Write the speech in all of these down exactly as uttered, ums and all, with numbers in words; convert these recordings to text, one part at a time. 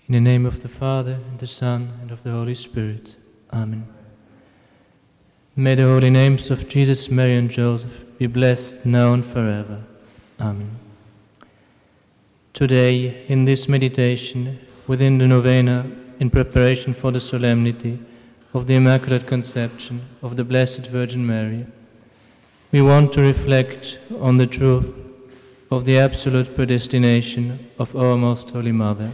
In the name of the Father, and the Son, and of the Holy Spirit. Amen. May the holy names of Jesus, Mary, and Joseph be blessed now and forever. Amen. Today, in this meditation, within the novena, in preparation for the solemnity of the Immaculate Conception of the Blessed Virgin Mary, we want to reflect on the truth of the absolute predestination of our Most Holy Mother.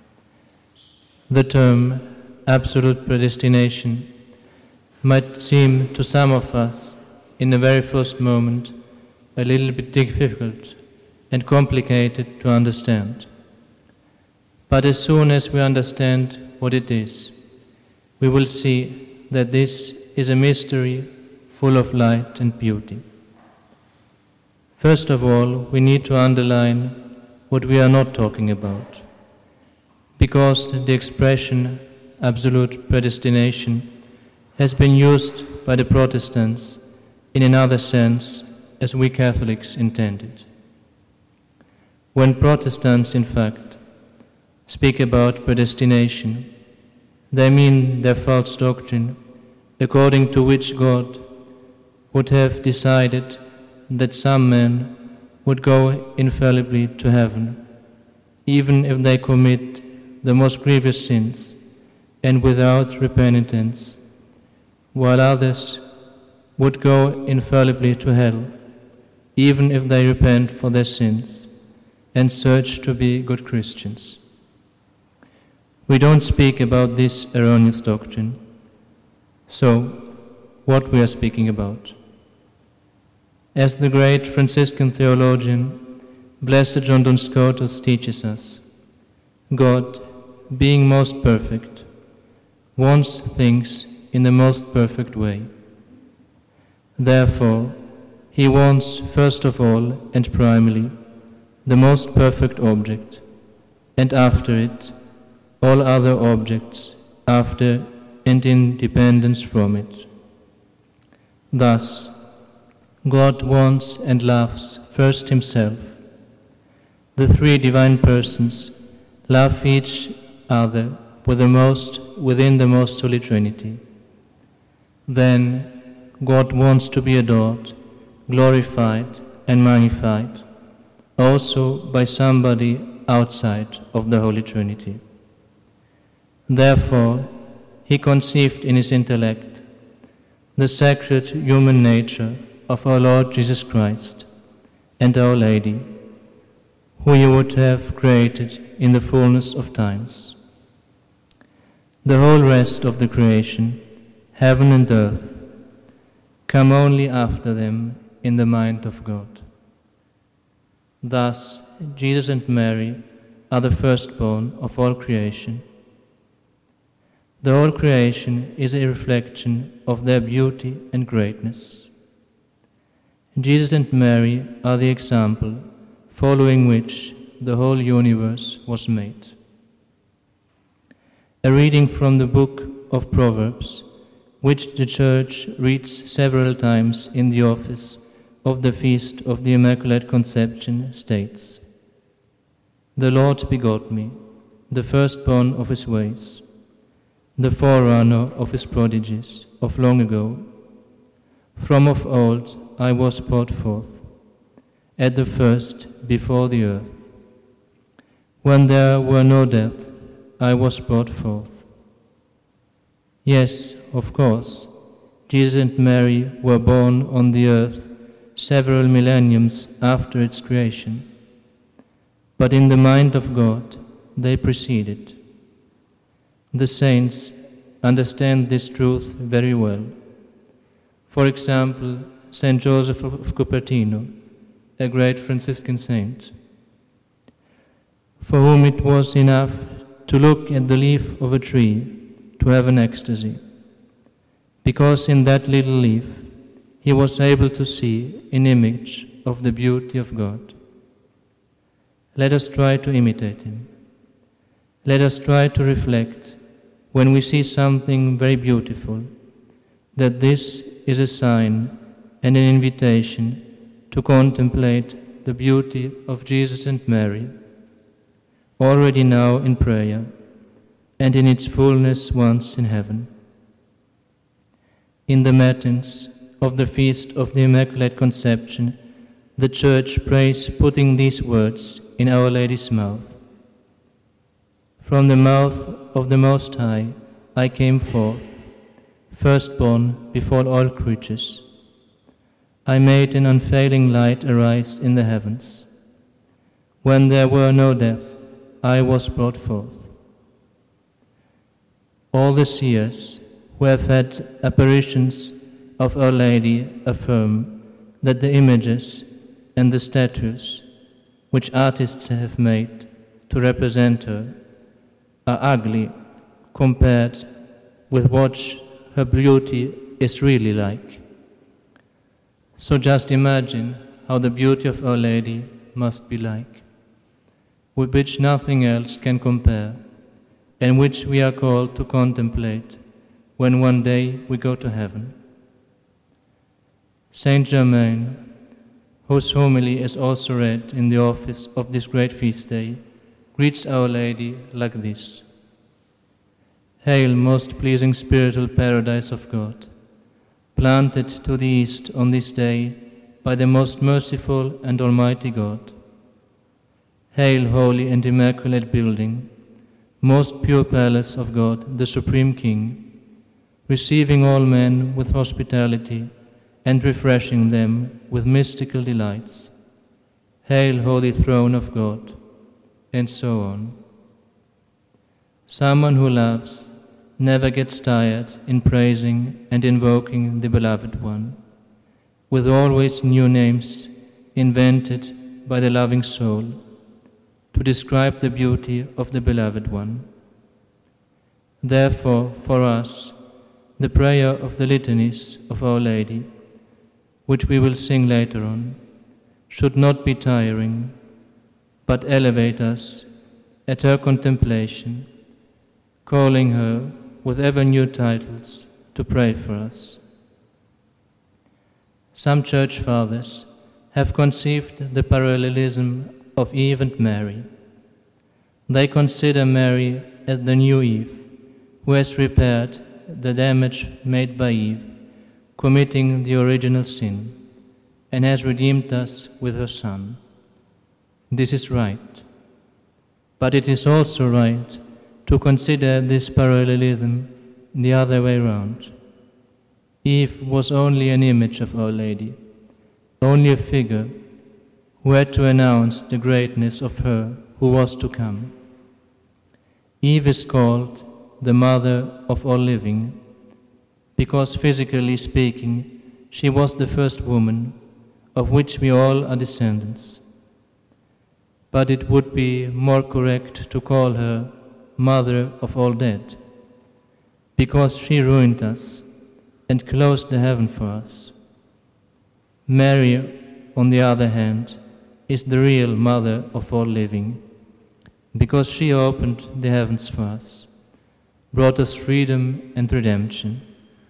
The term absolute predestination might seem to some of us, in the very first moment, a little bit difficult and complicated to understand. But as soon as we understand what it is, we will see that this is a mystery full of light and beauty. First of all, we need to underline what we are not talking about, because the expression absolute predestination has been used by the Protestants in another sense as we Catholics intended. When Protestants, in fact, speak about predestination, they mean their false doctrine, according to which God would have decided that some men would go infallibly to heaven, even if they commit the most grievous sins and without repentance, while others would go infallibly to hell, even if they repent for their sins and search to be good Christians. We don't speak about this erroneous doctrine. So, what we are speaking about? As the great Franciscan theologian, Blessed John Duns Scotus, teaches us, God, being most perfect, wants things in the most perfect way. Therefore, he wants first of all and primarily the most perfect object, and after it all other objects after and in dependence from it. Thus, God wants and loves first himself. The three divine persons love each other with the most, within the Most Holy Trinity. Then God wants to be adored, glorified, and magnified, also by somebody outside of the Holy Trinity. Therefore, he conceived in his intellect the sacred human nature of our Lord Jesus Christ and Our Lady, who he would have created in the fullness of times. The whole rest of the creation, heaven and earth, come only after them in the mind of God. Thus, Jesus and Mary are the firstborn of all creation. The whole creation is a reflection of their beauty and greatness. Jesus and Mary are the example following which the whole universe was made. A reading from the book of Proverbs, which the Church reads several times in the office of the Feast of the Immaculate Conception, states, "The Lord begot me, the firstborn of his ways, the forerunner of his prodigies of long ago. From of old I was brought forth, at the first before the earth. When there were no depths, I was brought forth." Yes, of course, Jesus and Mary were born on the earth several millenniums after its creation. But in the mind of God, they preceded. The saints understand this truth very well. For example, Saint Joseph of Cupertino, a great Franciscan saint, for whom it was enough to look at the leaf of a tree to have an ecstasy, because in that little leaf he was able to see an image of the beauty of God. Let us try to imitate him. Let us try to reflect, when we see something very beautiful, that this is a sign and an invitation to contemplate the beauty of Jesus and Mary, already now in prayer, and in its fullness once in heaven. In the Matins of the Feast of the Immaculate Conception, the Church prays putting these words in Our Lady's mouth. From the mouth of the Most High I came forth, firstborn before all creatures. I made an unfailing light arise in the heavens. When there were no depths, I was brought forth. All the seers who have had apparitions of Our Lady affirm that the images and the statues which artists have made to represent her are ugly compared with what her beauty is really like. So just imagine how the beauty of Our Lady must be like, with which nothing else can compare, and which we are called to contemplate when one day we go to heaven. Saint Germain, whose homily is also read in the office of this great feast day, greets Our Lady like this: Hail, most pleasing spiritual paradise of God, planted to the east on this day by the most merciful and almighty God. Hail, holy and immaculate building, most pure palace of God, the Supreme King, receiving all men with hospitality and refreshing them with mystical delights. Hail, holy throne of God, and so on. Someone who loves never gets tired in praising and invoking the Beloved One, with always new names invented by the loving soul to describe the beauty of the Beloved One. Therefore, for us, the prayer of the litanies of Our Lady, which we will sing later on, should not be tiring, but elevate us at her contemplation, calling her with ever new titles to pray for us. Some church fathers have conceived the parallelism of Eve and Mary. They consider Mary as the new Eve, who has repaired the damage made by Eve, committing the original sin, and has redeemed us with her Son. This is right. But it is also right to consider this parallelism the other way round. Eve was only an image of Our Lady, only a figure who had to announce the greatness of her who was to come. Eve is called the mother of all living, because physically speaking, she was the first woman of which we all are descendants. But it would be more correct to call her mother of all dead, because she ruined us and closed the heaven for us. Mary, on the other hand, is the real mother of all living, because she opened the heavens for us, brought us freedom and redemption.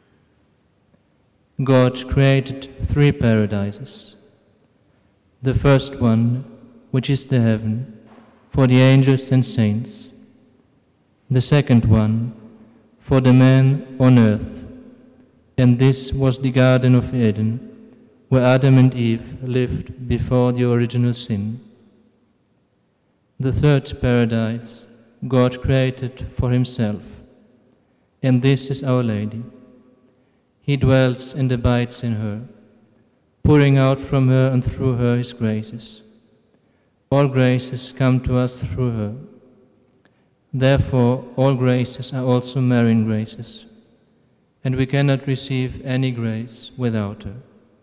God created three paradises. The first one, which is the heaven, for the angels and saints. The second one, for the man on earth, and this was the Garden of Eden, where Adam and Eve lived before the original sin. The third paradise God created for himself, and this is Our Lady. He dwells and abides in her, pouring out from her and through her his graces. All graces come to us through her. Therefore, all graces are also Marian graces, and we cannot receive any grace without her.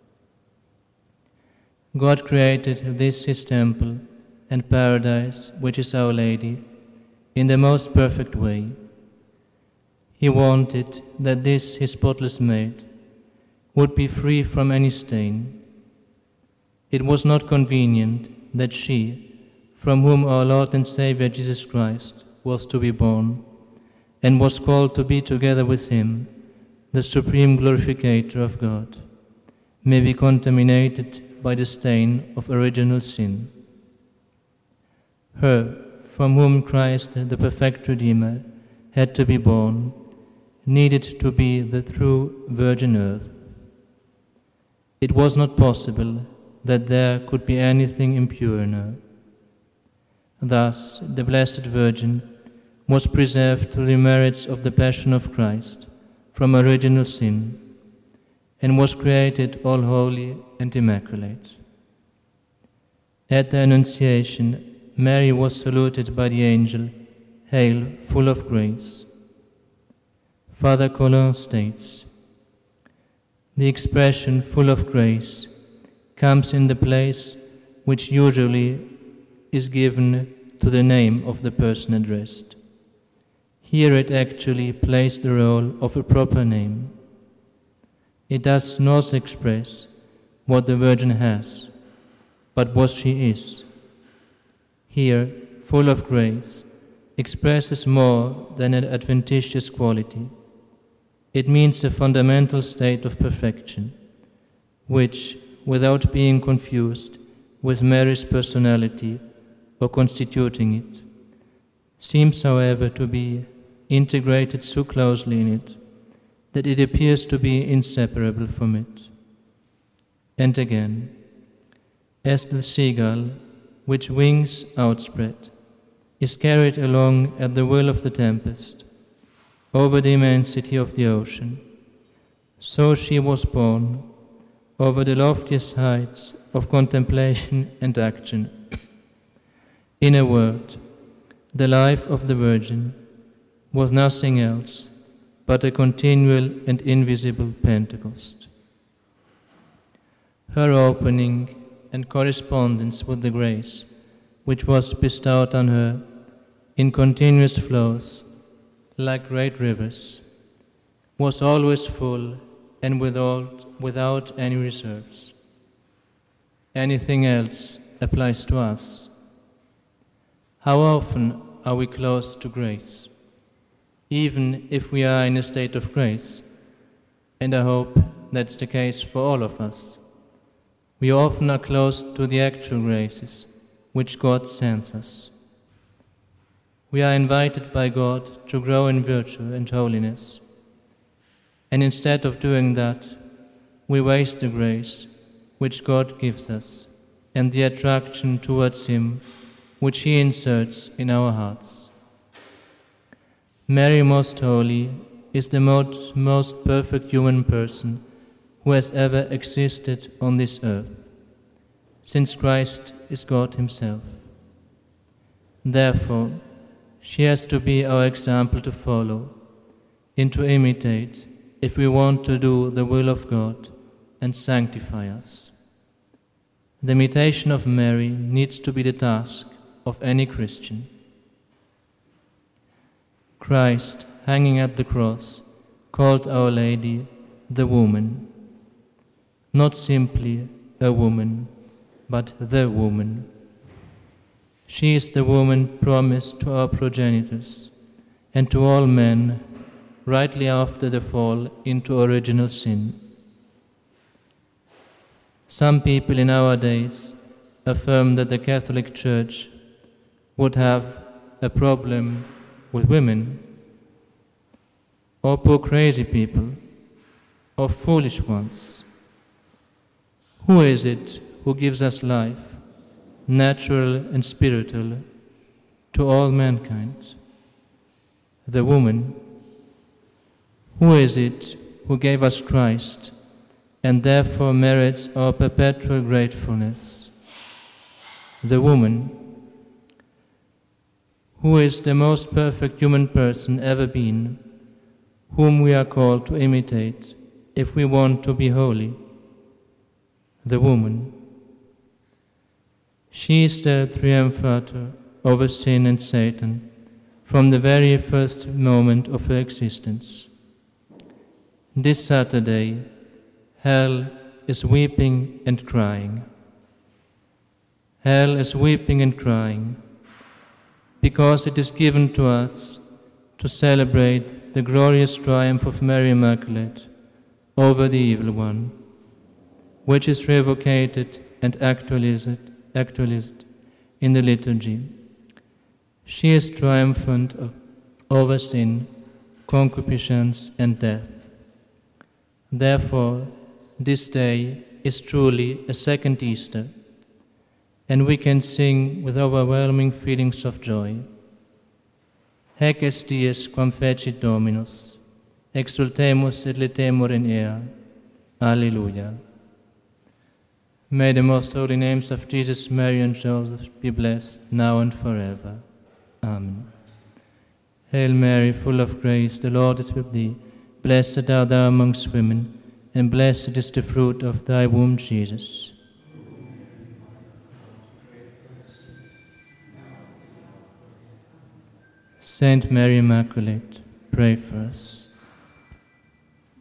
God created this his temple and paradise, which is Our Lady, in the most perfect way. He wanted that this his spotless maid would be free from any stain. It was not convenient that she, from whom our Lord and Savior Jesus Christ was to be born, and was called to be together with him, the supreme glorificator of God, may be contaminated by the stain of original sin. Her, from whom Christ, the perfect Redeemer, had to be born, needed to be the true virgin earth. It was not possible that there could be anything impure in her. Thus, the Blessed Virgin was preserved through the merits of the Passion of Christ from original sin, and was created all holy and immaculate. At the Annunciation, Mary was saluted by the angel, "Hail, full of grace." Father Colin states, "The expression full of grace comes in the place which usually is given to the name of the person addressed. Here it actually plays the role of a proper name. It does not express what the Virgin has, but what she is. Here, full of grace, expresses more than an adventitious quality. It means a fundamental state of perfection, which, without being confused with Mary's personality or constituting it, seems, however, to be integrated so closely in it that it appears to be inseparable from it. And again, as the seagull, which wings outspread, is carried along at the will of the tempest, over the immensity of the ocean, so she was born over the loftiest heights of contemplation and action. In a word, the life of the Virgin was nothing else but a continual and invisible Pentecost. Her opening and correspondence with the grace which was bestowed on her in continuous flows, like great rivers, was always full and without, without any reserves. Anything else applies to us. How often are we close to grace, even if we are in a state of grace? And I hope that's the case for all of us. We often are close to the actual graces which God sends us. We are invited by God to grow in virtue and holiness. And instead of doing that, we waste the grace which God gives us and the attraction towards Him which He inserts in our hearts. Mary Most Holy is the most, most perfect human person who has ever existed on this earth, since Christ is God Himself. Therefore, she has to be our example to follow and to imitate if we want to do the will of God and sanctify us. The imitation of Mary needs to be the task of any Christian. Christ, hanging at the cross, called Our Lady the woman, not simply a woman, but the woman. She is the woman promised to our progenitors and to all men rightly after the fall into original sin. Some people in our days affirm that the Catholic Church would have a problem with women, or poor crazy people, or foolish ones. Who is it who gives us life, natural and spiritual, to all mankind? The woman. Who is it who gave us Christ and therefore merits our perpetual gratefulness? The woman. Who is the most perfect human person ever been, whom we are called to imitate if we want to be holy? The woman. She is the triumphator over sin and Satan from the very first moment of her existence. This Saturday, hell is weeping and crying. Hell is weeping and crying because it is given to us to celebrate the glorious triumph of Mary Immaculate over the evil one, which is revocated and actualized, actualized in the liturgy. She is triumphant over sin, concupiscence, and death. Therefore, this day is truly a second Easter, and we can sing with overwhelming feelings of joy. Hac est dies quam fecit Dominus, exultemus et laetemur in ea. Alleluia. May the most holy names of Jesus, Mary, and Joseph be blessed now and forever. Amen. Hail Mary, full of grace, the Lord is with thee. Blessed art thou amongst women, and blessed is the fruit of thy womb, Jesus. Saint Mary Immaculate, pray for us.